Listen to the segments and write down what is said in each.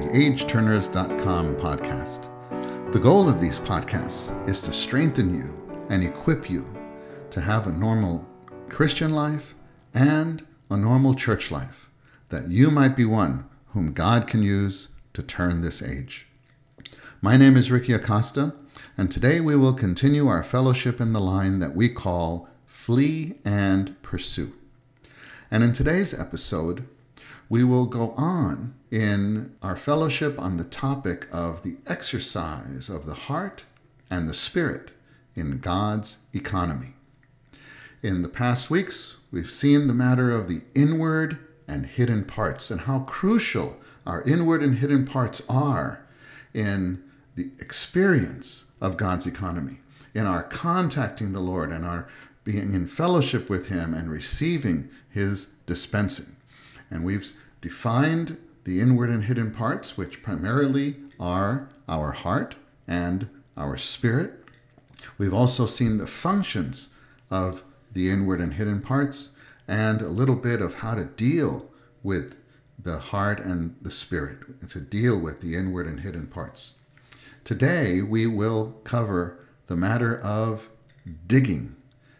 theageturners.com podcast. The goal of these podcasts is to strengthen you and equip you to have a normal Christian life and a normal church life, that you might be one whom God can use to turn this age. My name is Ricky Acosta, and today we will continue our fellowship in the line that we call Flee and Pursue. And in today's episode, we will go on in our fellowship on the topic of the exercise of the heart and the spirit in God's economy. In the past weeks, we've seen the matter of the inward and hidden parts and how crucial our inward and hidden parts are in the experience of God's economy, in our contacting the Lord and our being in fellowship with Him and receiving His dispensing. And we've defined the inward and hidden parts, which primarily are our heart and our spirit. We've also seen the functions of the inward and hidden parts and a little bit of how to deal with the heart and the spirit, to deal with the inward and hidden parts. Today, we will cover the matter of digging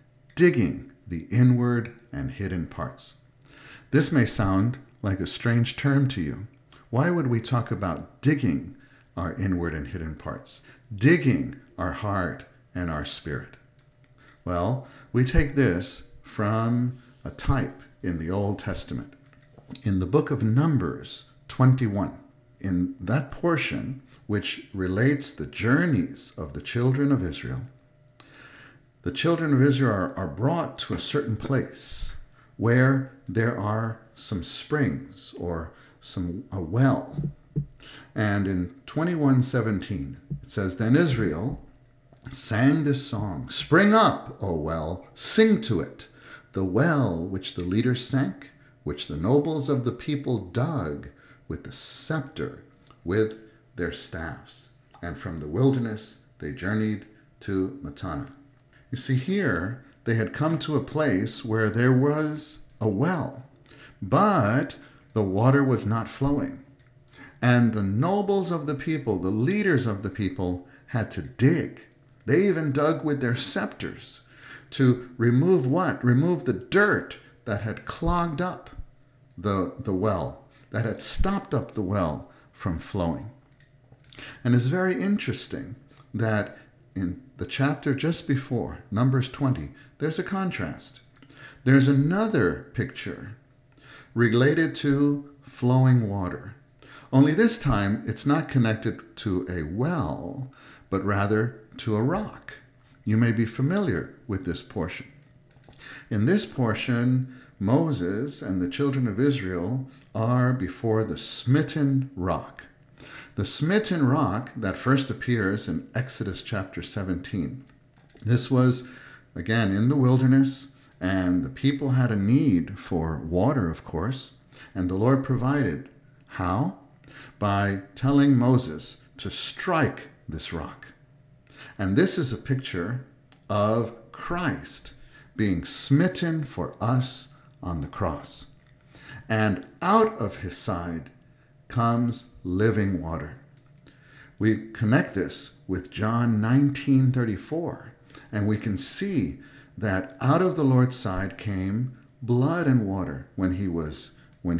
the inward and hidden parts. This may sound like a strange term to you. Why would we talk about digging our inward and hidden parts, digging our heart and our spirit? Well, we take this from a type in the Old Testament. In the book of Numbers 21, in that portion which relates the journeys of the children of Israel, the children of Israel are brought to a certain place where there are some springs or a well. And in 21:17, it says, "Then Israel sang this song, 'Spring up, O well, sing to it, the well which the leaders sank, which the nobles of the people dug with the scepter, with their staffs. And from the wilderness they journeyed to Mattanah.'" You see, here they had come to a place where there was a well, but the water was not flowing. And the nobles of the people, the leaders of the people, had to dig. They even dug with their scepters to remove what? Remove the dirt that had clogged up the well, that had stopped up the well from flowing. And it's very interesting that in the chapter just before, Numbers 20, there's a contrast. There's another picture related to flowing water. Only this time, it's not connected to a well, but rather to a rock. You may be familiar with this portion. In this portion, Moses and the children of Israel are before the smitten rock. The smitten rock that first appears in Exodus chapter 17. This was, again, in the wilderness, and the people had a need for water, of course, and the Lord provided. How? By telling Moses to strike this rock. And this is a picture of Christ being smitten for us on the cross. And out of His side comes living water. We connect this with John 19:34, and we can see that out of the Lord's side came blood and water when he was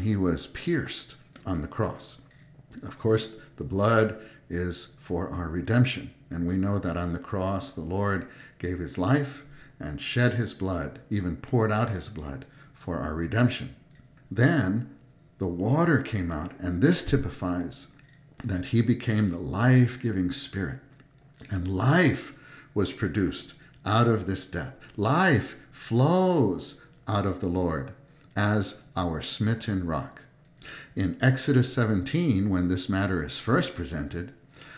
pierced on the cross. Of course, the blood is for our redemption, and we know that on the cross the Lord gave His life and shed His blood, even poured out His blood for our redemption. Then the water came out, and this typifies that He became the life-giving Spirit. And life was produced out of this death. Life flows out of the Lord as our smitten rock. In Exodus 17, when this matter is first presented,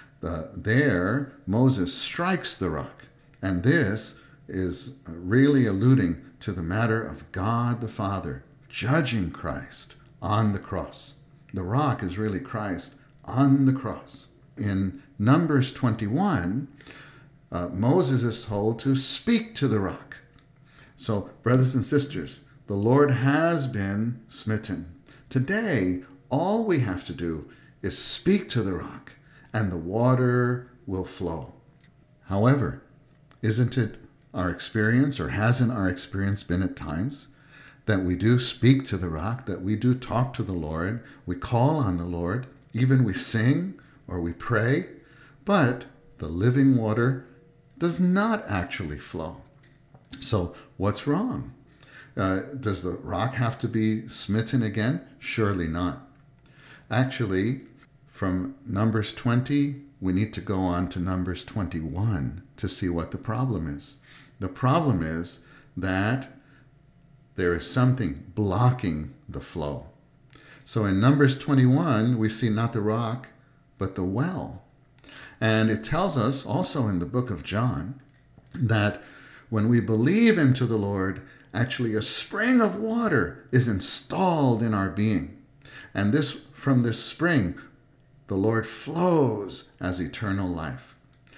there Moses strikes the rock. And this is really alluding to the matter of God the Father judging Christ on the cross. The rock is really Christ on the cross. In Numbers 21, Moses is told to speak to the rock. So, brothers and sisters, the Lord has been smitten. Today, all we have to do is speak to the rock, and the water will flow. However, isn't it our experience, or hasn't our experience been at times, that we do speak to the rock, that we do talk to the Lord, we call on the Lord, even we sing or we pray, but the living water does not actually flow? So what's wrong? Does the rock have to be smitten again? Surely not. Actually, from Numbers 20, we need to go on to Numbers 21 to see what the problem is. The problem is that there is something blocking the flow. So in Numbers 21, we see not the rock, but the well. And it tells us also in the book of John that when we believe into the Lord, actually a spring of water is installed in our being. And from this spring, the Lord flows as eternal life.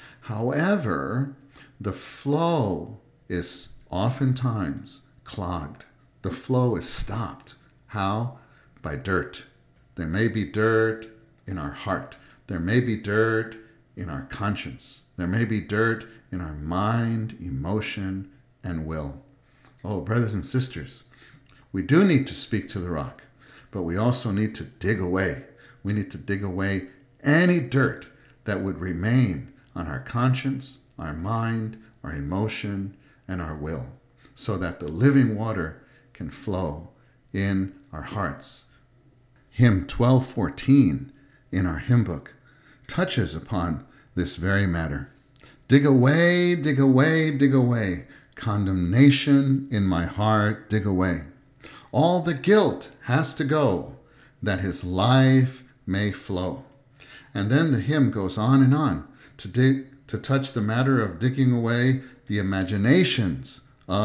However, the flow is oftentimes clogged. The flow is stopped. How? By dirt. There may be dirt in our heart. There may be dirt in our conscience. There may be dirt in our mind, emotion, and will. Oh, brothers and sisters, we do need to speak to the rock, but we also need to dig away. We need to dig away any dirt that would remain on our conscience, our mind, our emotion, and our will, so that the living water can flow in our hearts. Hymn 1214 in our hymn book touches upon this very matter. Dig away, dig away, dig away. Condemnation in my heart, dig away. All the guilt has to go, that his life may flow. And then the hymn goes on and on to touch the matter of digging away the imaginations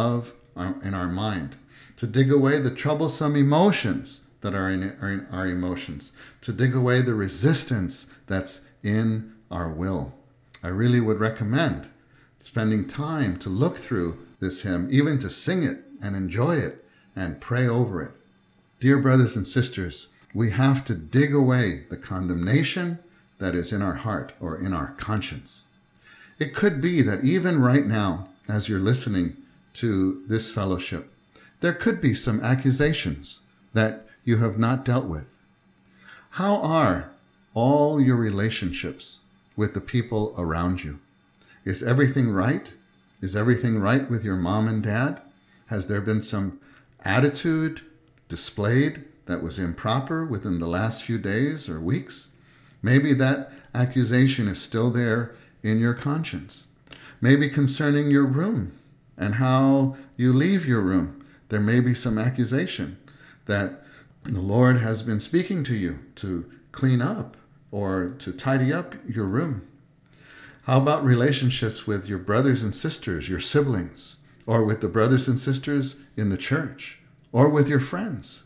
in our mind, to dig away the troublesome emotions that are in our emotions, to dig away the resistance that's in our will. I really would recommend spending time to look through this hymn, even to sing it and enjoy it and pray over it. Dear brothers and sisters, we have to dig away the condemnation that is in our heart or in our conscience. It could be that even right now, as you're listening to this fellowship, there could be some accusations that you have not dealt with. How are all your relationships with the people around you? Is everything right? Is everything right with your mom and dad? Has there been some attitude displayed that was improper within the last few days or weeks? Maybe that accusation is still there in your conscience. Maybe concerning your room and how you leave your room, there may be some accusation that the Lord has been speaking to you to clean up or to tidy up your room. How about relationships with your brothers and sisters, your siblings, or with the brothers and sisters in the church, or with your friends?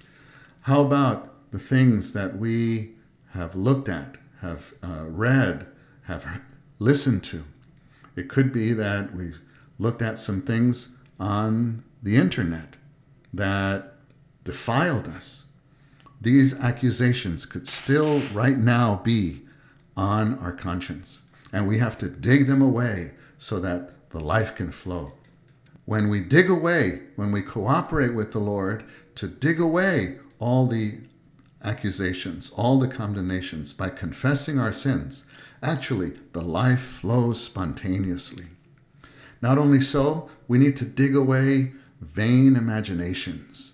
How about the things that we have looked at, have read, have listened to? It could be that we've looked at some things on the internet that defiled us. These accusations could still right now be on our conscience, and we have to dig them away so that the life can flow. When we dig away, when we cooperate with the Lord to dig away all the accusations, all the condemnations by confessing our sins, actually the life flows spontaneously. Not only so, we need to dig away vain imaginations.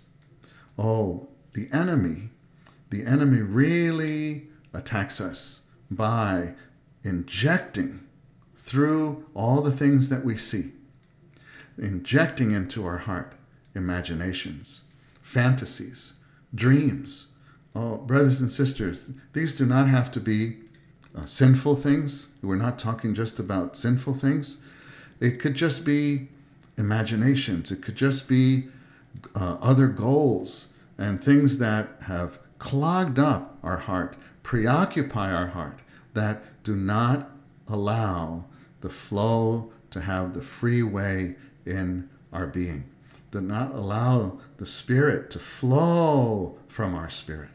Oh, the enemy really attacks us by injecting through all the things that we see, injecting into our heart imaginations, fantasies, dreams. Oh, brothers and sisters, these do not have to be sinful things. We're not talking just about sinful things. It could just be imaginations. It could just be other goals and things that have clogged up our heart, preoccupy our heart, that do not allow the flow to have the free way in our being, do not allow the Spirit to flow from our spirit.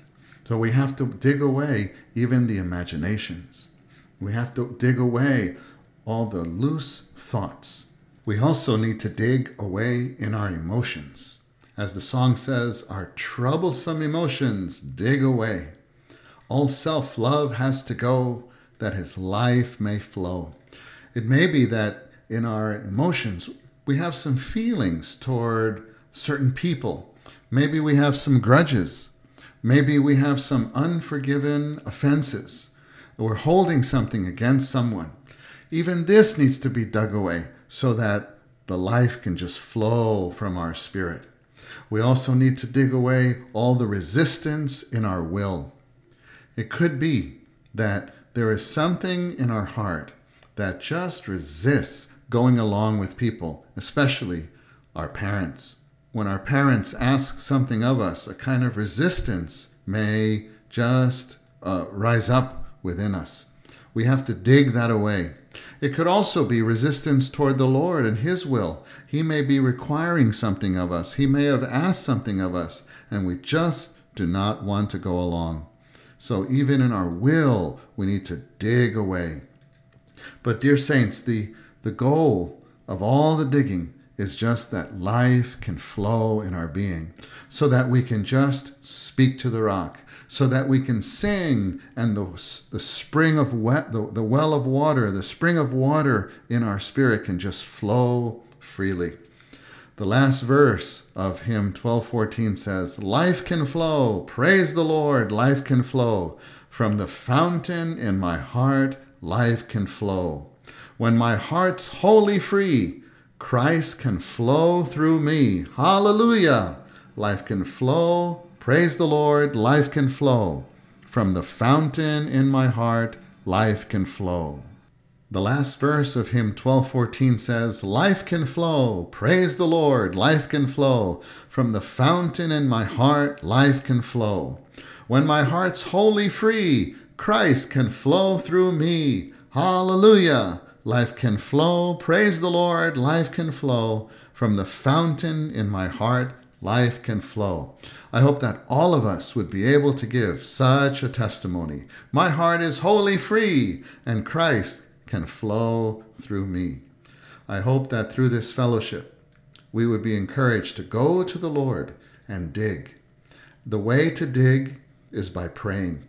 So we have to dig away even the imaginations. We have to dig away all the loose thoughts. We also need to dig away in our emotions. As the song says, our troublesome emotions dig away. All self-love has to go, that his life may flow. It may be that in our emotions, we have some feelings toward certain people. Maybe we have some grudges. Maybe we have some unforgiven offenses. We're holding something against someone. Even this needs to be dug away so that the life can just flow from our spirit. We also need to dig away all the resistance in our will. It could be that there is something in our heart that just resists going along with people, especially our parents. When our parents ask something of us, a kind of resistance may just rise up within us. We have to dig that away. It could also be resistance toward the Lord and his will. He may be requiring something of us. He may have asked something of us, and we just do not want to go along. So even in our will, we need to dig away. But dear saints, the goal of all the digging is just that life can flow in our being, so that we can just speak to the rock, so that we can sing, and the spring of the well of water, the spring of water in our spirit can just flow freely. The last verse of hymn 1214 says, "Life can flow, praise the Lord, life can flow. From the fountain in my heart, life can flow. When my heart's wholly free, Christ can flow through me. Hallelujah! Life can flow, praise the Lord, life can flow. From the fountain in my heart, life can flow." The last verse of hymn 1214 says, "Life can flow, praise the Lord, life can flow. From the fountain in my heart, life can flow. When my heart's wholly free, Christ can flow through me. Hallelujah! Life can flow, praise the Lord, life can flow. From the fountain in my heart, life can flow." I hope that all of us would be able to give such a testimony. My heart is wholly free, and Christ can flow through me. I hope that through this fellowship, we would be encouraged to go to the Lord and dig. The way to dig is by praying.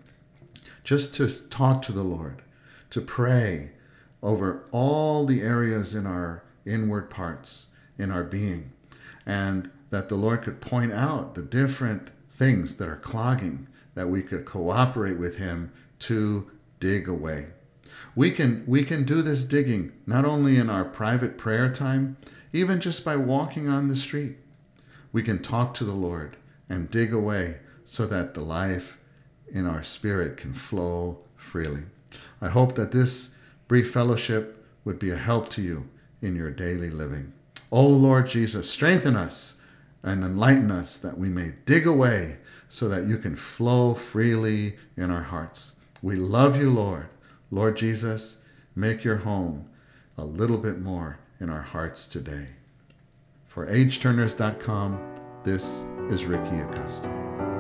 Just to talk to the Lord, to pray over all the areas in our inward parts, in our being, and that the Lord could point out the different things that are clogging, that we could cooperate with him to dig away. We can do this digging not only in our private prayer time, even just by walking on the street. We can talk to the Lord and dig away so that the life in our spirit can flow freely. I hope that this brief fellowship would be a help to you in your daily living. Oh Lord Jesus, strengthen us and enlighten us that we may dig away so that you can flow freely in our hearts. We love you, Lord. Lord Jesus, make your home a little bit more in our hearts today. For AgeTurners.com, this is Ricky Acosta.